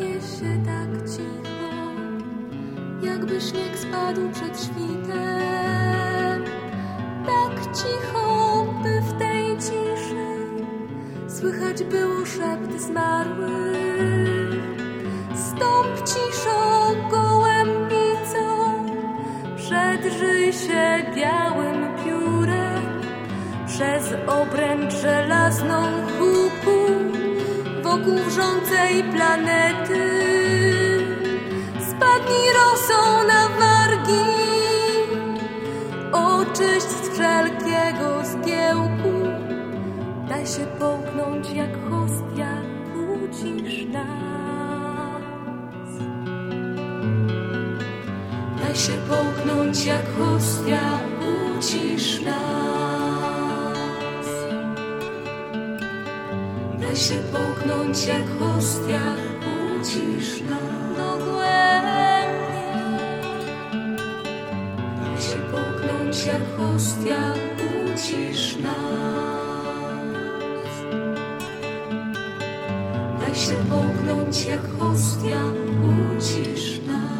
się tak cicho, jakby śnieg spadł przed świtem. Tak cicho, by w tej ciszy słychać było szept zmarłych. Stąp ciszą, gołębicą, przedrzyj się białym piórem przez obręcz żelazną huku wokół wrzącej planety. Spadnij rosą na wargi, oczyść z wszelkiego zgiełku. Daj się połknąć jak hostia, ucisz nas. Daj się połknąć jak hostia, ucisz nas. Daj się połknąć jak hostia, ucisz nas. No głębiej. Daj się połknąć jak hostia, ucisz nas. Daj się połknąć jak hostia, ucisz nas.